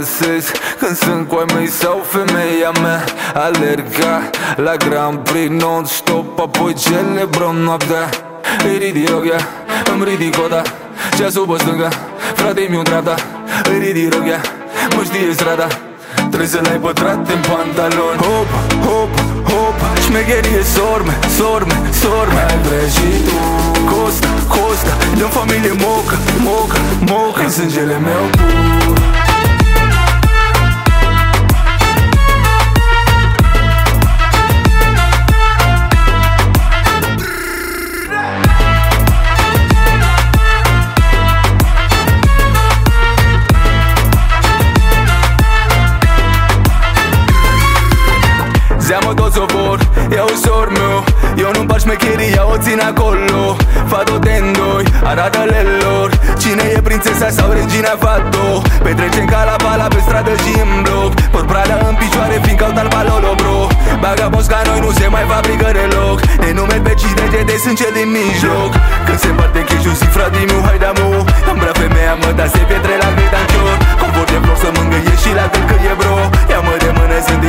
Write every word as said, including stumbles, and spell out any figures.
dansez când sunt cu ai mei sau femeia mea. Alerga la Grand Prix non-stop, apoi celebrăm noaptea. Îi ridic roghia, îmi ridic coda, ceasul pe stânga, frate-i mi-o dreapta. Îi ridic roghia, mă știe strada, trebuie să l-ai pătrat în pantaloni. Hop, hop, hop, șmecherie, sorme, sorme, sorme. Ai vrea și tu Costa, Costa, dăm familie moca, moca, moca. În sângele meu pur. Zeamă toți o vor, ia ușor meu. Eu nu-mi par șmecheria, o țin acolo. Fado tendoi, arată-le lor cine e prințesa sau regina Fado. Petrecem ca la bala pe stradă și în bloc. Por Prada în picioare fiindcă au talpa Lolo, bro. Vagabonzi ca noi nu se mai fabrică deloc. Ne numeri pe cinci degete, sunt cel din mijloc. Când se împarte cheșul, zic frate-i meu, hai da-mu. Îmi vrea femeia mă, dar se pietre la gretancior. Confort de vlog să mângâie și la gâl că e bro. Ia-mă de mână, sunt